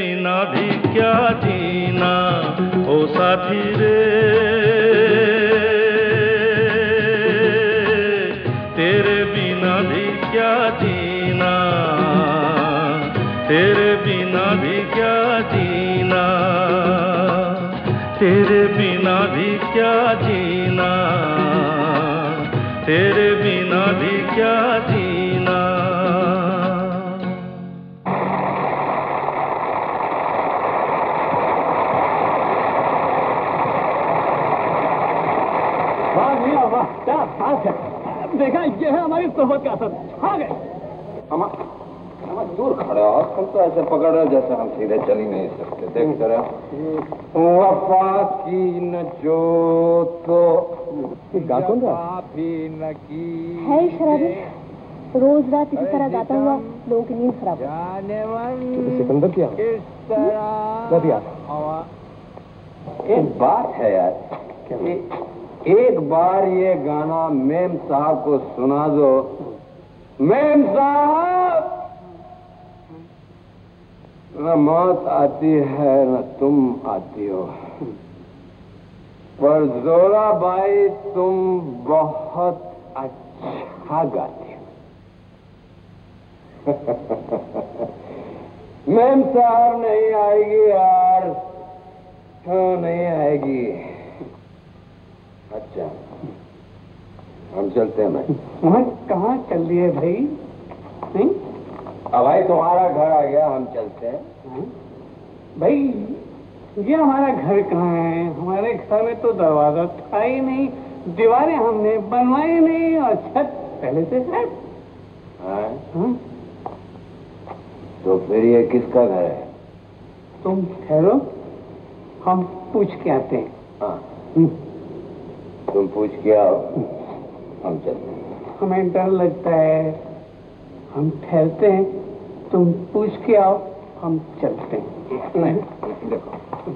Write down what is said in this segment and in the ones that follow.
बिना भी क्या जीना ओ साथी रे, तेरे बिना भी क्या जीना, तेरे बिना भी क्या जीना, तेरे बिना भी क्या जीना, तेरे बिना भी क्या जीना। वाह मियां वाह, क्या बात है। देखा, ये है हमारी सोहबत का असर। आ गए हम दूर खड़े हो, तुम तो ऐसे पकड़ रहे जैसे हम सीधे चल ही नहीं सकते। देखते रहो। वफा की न जो तो गा कौन रहा भी न की है शराबी, रोज रात इसी तरह गाता हुआ लोगों की नींद खराब हो। सिकंदर क्या एक बात है यार, एक बार ये गाना मेम साहब को सुना दो। मेम साहब, न मौत आती है न तुम आती हो, पर जोराबाई तुम बहुत अच्छा गाती हो। मेम साहब नहीं आएगी यार, क्यों नहीं आएगी? अच्छा, हम चलते हैं भाई। वहाँ कहाँ चल रही है भाई? नहीं अब भाई तुम्हारा घर आ गया, हम चलते हैं। भाई, ये हमारा घर कहाँ है? हमारे घर में तो दरवाजा था ही नहीं, दीवारें हमने बनवाई नहीं, और छत पहले से है। हाँ? तो फिर ये किसका घर है? तुम ठहरो, हम पूछ के आते हैं। हाँ, तुम पूछ के आओ, हम चलते हैं। हमें डर लगता है, हम ठहरते हैं। तुम पूछ के आओ, हम चलते हैं। नहीं, देखो,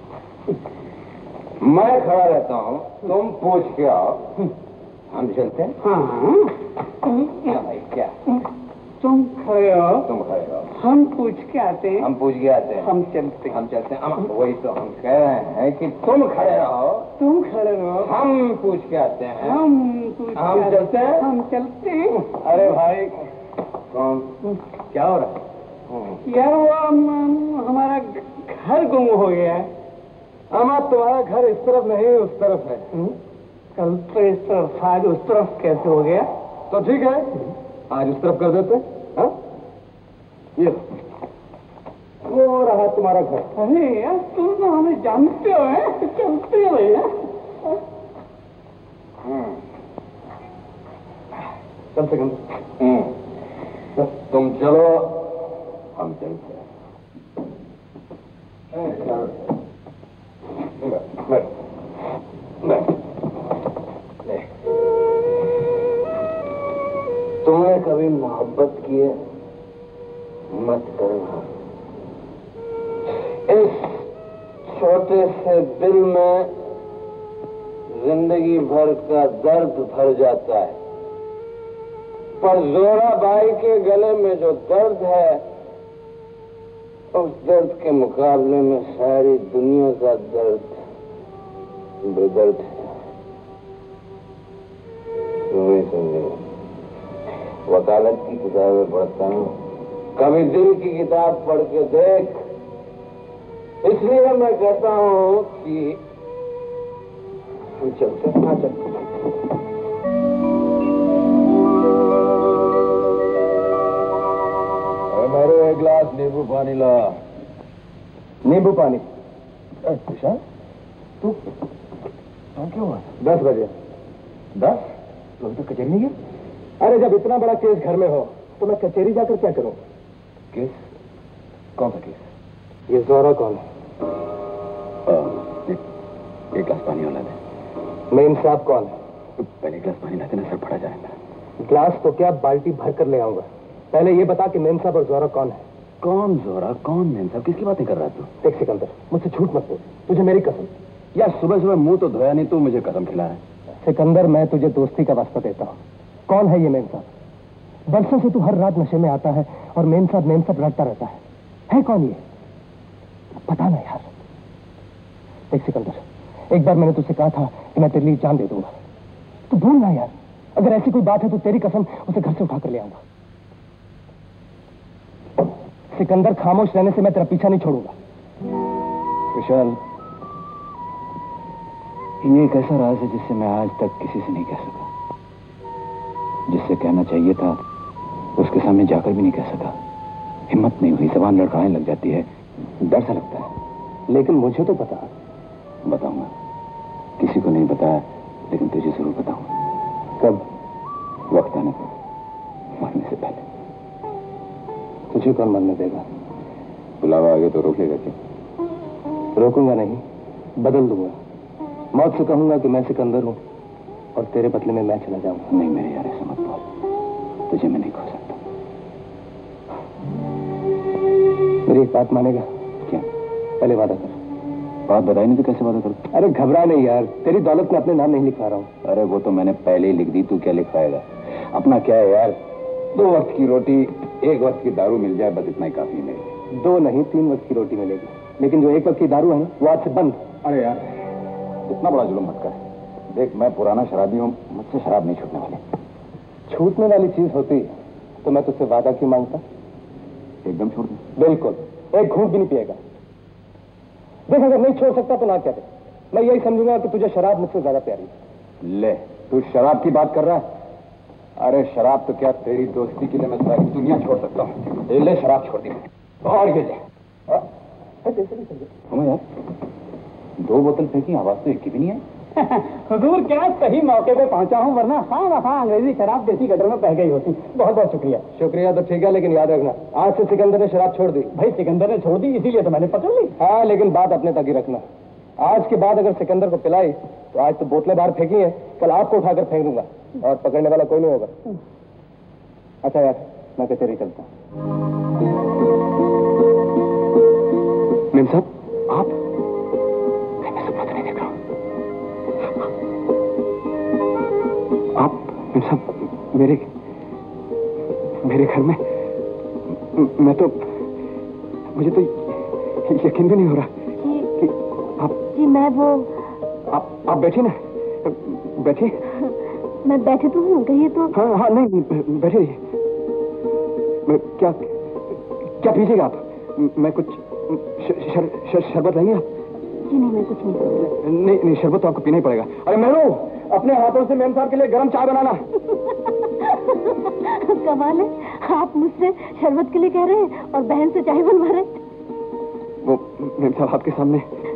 मैं खड़ा रहता हूँ, तुम पूछ के आओ, हम चलते हैं। हाँ, क्या भाई, क्या? तुम खड़े हो, तुम खड़े हो, हम पूछ के आते हैं। हम पूछ के आते हैं। हम चलते हैं। हम चलते हैं। वही तो हम कह रहे हैं कि तुम खड़े रहो, तुम खड़े रहो, हम पूछ के आते हैं। हम पूछ के हम आते चलते हैं। हम चलते हैं। अरे भाई, कौन? क्या हो रहा है? यार वो हमारा घर गुम हो गया है। अमा, तुम्हारा घर इस तरफ नहीं, उस तरफ है। कल तो इस तरफ, आज उस तरफ कैसे हो गया? तो ठीक है, आज उस तरफ कर देते। हाँ, ये वो रहा तुम्हारा घर। अरे यार, तुम तो हमें जानते हो, चलते हो भैया। चल सेकंड, तुम चलो, हम चलते हैं। तुमने कभी मोहब्बत की है? मत करना। इस छोटे से दिल में जिंदगी भर का दर्द भर जाता है, पर जोराबाई के गले में जो दर्द है, उस दर्द के मुकाबले में सारी दुनिया का दर्द बेदर्द है। तुम्हें समझे? वकालत की किताबें पढ़ता हूँ, कभी दिल की किताब पढ़ के देख। इसलिए मैं कहता हूँ कि हम चलते हैं। हाँ, चलते हैं। मेरे एक गिलास नींबू पानी ला। नींबू पानी? अच्छा, तू क्यों हुआ? 10 बजे। 10? तो अभी तो कचहरी नहीं गया? अरे, जब इतना बड़ा केस घर में हो तो मैं कचहरी जाकर क्या करूं? केस? कौन सा केस? ये जोरा कौन है? एक गिलास पानी वाला दे। मेम साहब कौन है? पहले गिलास पानी लाते ना, सर फटा जाएगा। गिलास तो क्या, बाल्टी भर कर ले आऊंगा। पहले ये बता कि मेम साहब और जोरा कौन है? कौन जोरा, कौन मेम साहब? किसकी बातें कर रहा है तू? देख सिकंदर, मुझसे झूठ मत बोल, तुझे मेरी कसम। यार, सुबह सुबह मुंह तो धोया नहीं, तू मुझे कसम खिला रहा है। सिकंदर, मैं तुझे दोस्ती का वास्ता देता हूँ। कौन है ये मेम साहब? बरसों से तू हर रात नशे में आता है और मेम साहब रटता रहता है कौन ये? पता ना यार। देख सिकंदर, एक बार मैंने तुझसे कहा था कि मैं तेरे लिए जान दे दूंगा, तो भूल ना यार। अगर ऐसी कोई बात है तो तेरी कसम उसे घर से उठा कर ले आऊंगा। सिकंदर, खामोश रहने से मैं तेरा पीछा नहीं छोड़ूंगा। विशाल, ये एक ऐसा राज है जिससे मैं आज तक किसी से नहीं कह सका। जिससे कहना चाहिए था उसके सामने जाकर भी नहीं कह सका। हिम्मत नहीं हुई, जबान लड़खड़ाने लग जाती है, डर सा लगता है। लेकिन मुझे तो पता। बताऊंगा, किसी को नहीं बताया, लेकिन तुझे जरूर बताऊंगा। कब? वक्त आने पर, मरने से पहले। तुझे कौन मरने देगा? बुलावा आगे तो रोकेगा क्या? रोकूंगा नहीं, बदल दूंगा। मौत से कहूंगा कि मैं सिकंदर हूं और तेरे बदले में मैं चला जाऊंगा। नहीं मेरे यार, ऐसा मत बोल। तुझे मैं नहीं खो सकता। मेरी एक बात मानेगा? क्या? पहले वादा कर। बात बताई नहीं तो कैसे वादा कर? अरे घबरा नहीं यार, तेरी दौलत में अपने नाम नहीं लिखवा रहा हूँ। अरे वो तो मैंने पहले ही लिख दी, तू क्या लिखवाएगा? अपना क्या है यार, 2 वक्त की रोटी, 1 वक्त की दारू मिल जाए, बस इतना ही काफी मिलेगी। 2 नहीं 3 वक्त की रोटी मिलेगी, लेकिन जो 1 वक्त की दारू है ना, वो आज से बंद। अरे यार, इतना बड़ा जुल्म मत कर। देख, मैं पुराना शराबी हूँ, मुझसे शराब नहीं छूटने वाली। छूटने वाली चीज होती तो मैं तुझसे वादा क्यों मांगता? एकदम छोड़ दे। बिल्कुल, एक घूंट भी नहीं पिएगा। देख, अगर नहीं छोड़ सकता तो ना कह दे, मैं यही समझूंगा कि तुझे शराब मुझसे ज्यादा प्यारी है। ले, तू शराब की बात कर रहा है? अरे शराब तो क्या, तेरी दोस्ती के लिए मैं सारी दुनिया छोड़ सकता हूँ। ले, शराब छोड़ दी और ये ले। यार, 2 बोतल फेंकी, आवाज तो एक की भी नहीं है। हुजूर, क्या सही मौके पे पहुंचा हूँ, वरना हाँ अंग्रेजी शराब देसी गटर में बह गई होती। बहुत बहुत शुक्रिया। शुक्रिया तो ठीक है, लेकिन याद रखना, आज से सिकंदर ने शराब छोड़ दी। भाई, सिकंदर ने छोड़ दी इसीलिए तो मैंने पकड़ ली। हाँ, लेकिन बात अपने तक ही रखना। आज के बाद अगर सिकंदर को पिलाई तो आज तो बोतलें बाहर फेंकी हैं, कल आपको उठाकर फेंक दूंगा और पकड़ने वाला कोई नहीं होगा। अच्छा यार, मैं कचहरी चलता हूँ। मेम साहब, आप? मैं सपना तो नहीं देख रहा हूँ। आप मेम साहब, मेरे घर में, मैं तो, मुझे तो यकीन भी नहीं हो रहा कि आप। जी मैं वो। आप बैठिए ना, बैठिए। मैं बैठे तो हूँ, कहिए तो। हाँ, नहीं, बैठे रहिए। क्या पीजिएगा आप? मैं कुछ शरबत लाइए आप? जी नहीं, मैं कुछ नहीं। नहीं, शरबत तो आपको पीना ही पड़ेगा। अरे मेरू, अपने हाथों से मेम साहब के लिए गर्म चाय बनाना। कमाल है, आप मुझसे शरबत के लिए कह रहे हैं और बहन से चाय बनवा रहे हैं। वो मेम साहब आपके सामने।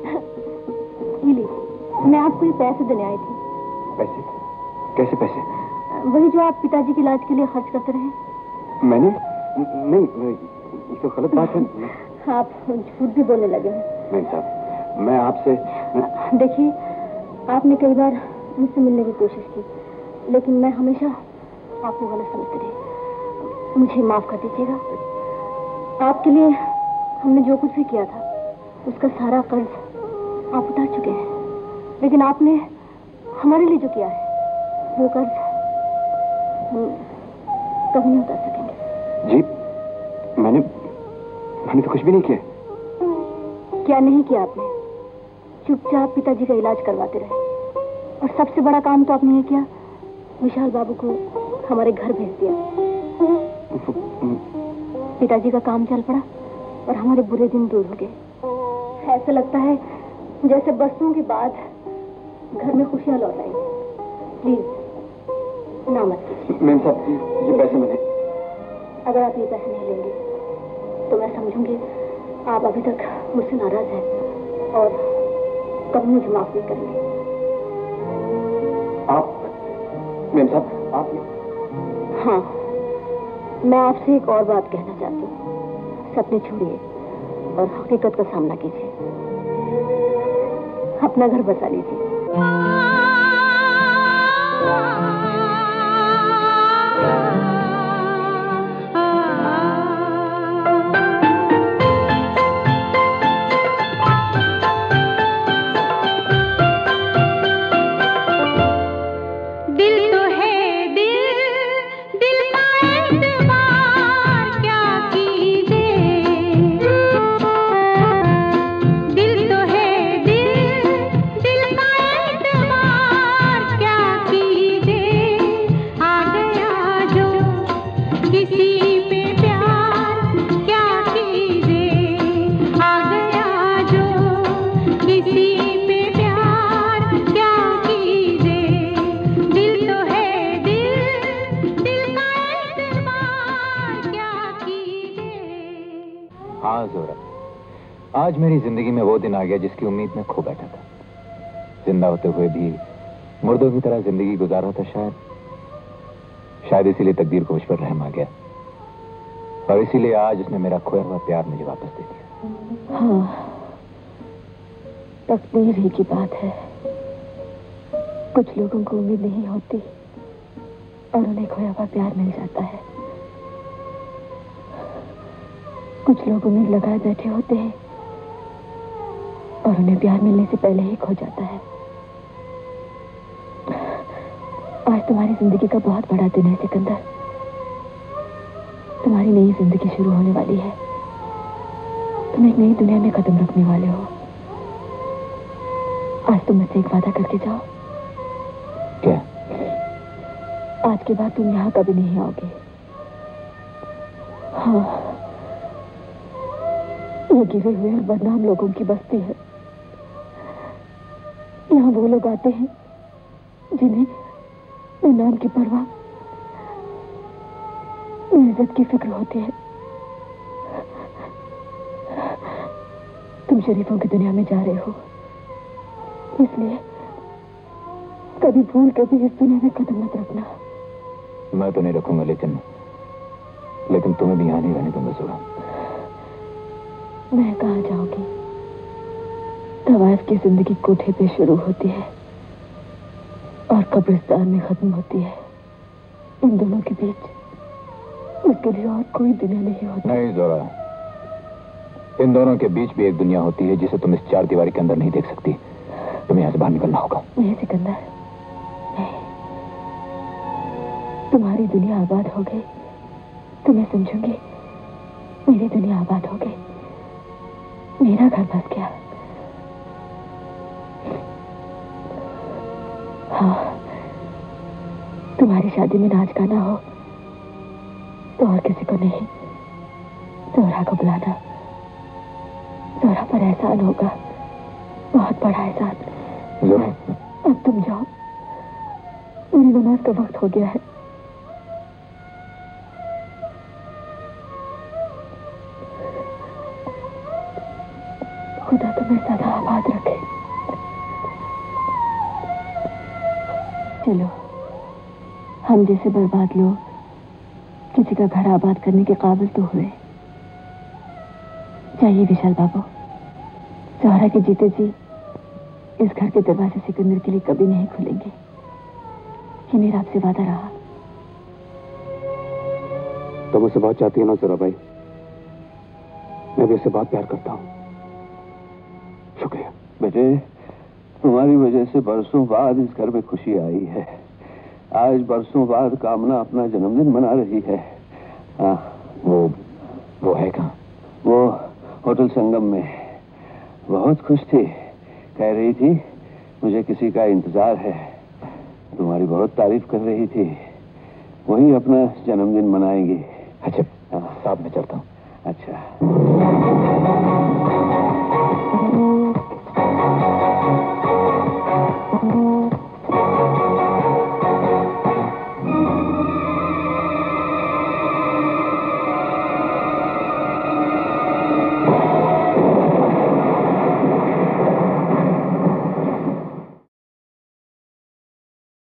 मैं आपको ये पैसे देने आई थी। पैसे? कैसे पैसे? वही जो आप पिताजी के इलाज के लिए खर्च करते रहे। मैंने? नहीं, ये तो गलत बात है। आप झूठ भी बोलने लगे हैं। मेम साहब, मैं आपसे। देखिए, आपने कई बार मुझसे मिलने की कोशिश की, लेकिन मैं हमेशा आपको गलत समझती रही। मुझे माफ कर दीजिएगा। आपके लिए हमने जो कुछ भी किया था उसका सारा कर्ज आप उतार चुके हैं, लेकिन आपने हमारे लिए जो किया है वो कर्ज हम कभी नहीं उतार सकेंगे। जी, मैंने तो कुछ भी नहीं किया। क्या नहीं किया आपने? चुपचाप पिताजी का इलाज करवाते रहे, और सबसे बड़ा काम तो आपने ये किया, विशाल बाबू को हमारे घर भेज दिया। पिताजी का काम चल पड़ा और हमारे बुरे दिन दूर हो गए। ऐसा लगता है जैसे बरसों के बाद घर में खुशियां लौट आई। प्लीज ना मत कीजिए। मैम साहब, ये पैसे मैंने। अगर आप ये पैसे नहीं लेंगे तो मैं समझूंगी आप अभी तक मुझसे नाराज हैं और कभी मुझे माफ नहीं करेंगे। आप मैम साहब, आप? हाँ, मैं आपसे एक और बात कहना चाहती हूँ। सपने छोड़िए और हकीकत का सामना कीजिए। अपना घर बसा लीजिए। आज मेरी जिंदगी में वो दिन आ गया जिसकी उम्मीद में खो बैठा था। जिंदा होते हुए भी मुर्दों की तरह जिंदगी गुजारा था। शायद इसीलिए तकदीर को मुझ पर रहम आ गया और इसीलिए आज उसने मेरा खोया हुआ प्यार मुझे वापस दे दिया। हाँ, तकदीर ही की बात है। कुछ लोगों को उम्मीद नहीं होती और उन्हें खोया हुआ प्यार मिल जाता है। कुछ लोग उम्मीद लगाए बैठे होते हैं और उन्हें प्यार मिलने से पहले ही खो जाता है। आज तुम्हारी जिंदगी का बहुत बड़ा दिन है सिकंदर। तुम्हारी नई जिंदगी शुरू होने वाली है। तुम एक नई दुनिया में कदम रखने वाले हो। आज तुम मुझसे एक वादा करके जाओ। क्या? आज के बाद तुम यहाँ कभी नहीं आओगे। हाँ, ये गिरे हुए और बदनाम लोगों की बस्ती है। यहाँ वो लोग आते हैं जिन्हें न नाम की परवाह न इज्जत की फिक्र होती है। तुम शरीफों की दुनिया में जा रहे हो, इसलिए कभी भूल कर भी इस दुनिया में कदम मत रखना। मैं तो नहीं रखूंगा, लेकिन तुम्हें भी यहाँ नहीं रहने दूंगा जोरा। मैं कहाँ जाऊंगी? तवाइफ की जिंदगी कोठे पे शुरू होती है और कब्रिस्तान में खत्म होती है। इन दोनों के बीच उसके लिए और कोई दुनिया नहीं होती। नहीं जोरा, इन दोनों के बीच भी एक दुनिया होती है जिसे तुम इस चार दीवारी के अंदर नहीं देख सकती। तुम्हें यहाँ से बाहर निकलना होगा। नहीं सिकंदर, नहीं। तुम्हारी दुनिया आबाद हो गई तो मैं समझूंगी मेरी दुनिया आबाद हो गई। मेरा घर बस गया। हाँ, तुम्हारी शादी में नाच गाना हो तो और किसी को नहीं, जोहरा को बुलाना। जोहरा पर एहसान होगा, बहुत बड़ा एहसान। अब तुम जाओ, मेरी नमाज का वक्त हो गया है। खुदा तुम्हें सदा आबाद रखे। चलो, हम जैसे बर्बाद लोग किसी का घर आबाद करने के काबिल तो हुए। चाहिए विशाल बाबू, जोहरा के जीते जी इस घर के दरवाजे सिकंदर के लिए कभी नहीं खुलेंगे। ये मेरा आपसे वादा रहा। तो मुझसे बहुत चाहती है ना जोरा भाई? मैं भी उससे बहुत प्यार करता हूँ। शुक्रिया बेटे, तुम्हारी वजह से बरसों बाद इस घर में खुशी आई है। आज बरसों बाद कामना अपना जन्मदिन मना रही है। वो है कहाँ? वो होटल संगम में बहुत खुश थी। कह रही थी मुझे किसी का इंतजार है। तुम्हारी बहुत तारीफ कर रही थी। वहीं अपना जन्मदिन मनाएंगी। अच्छा साहब, मैं चलता हूँ। अच्छा।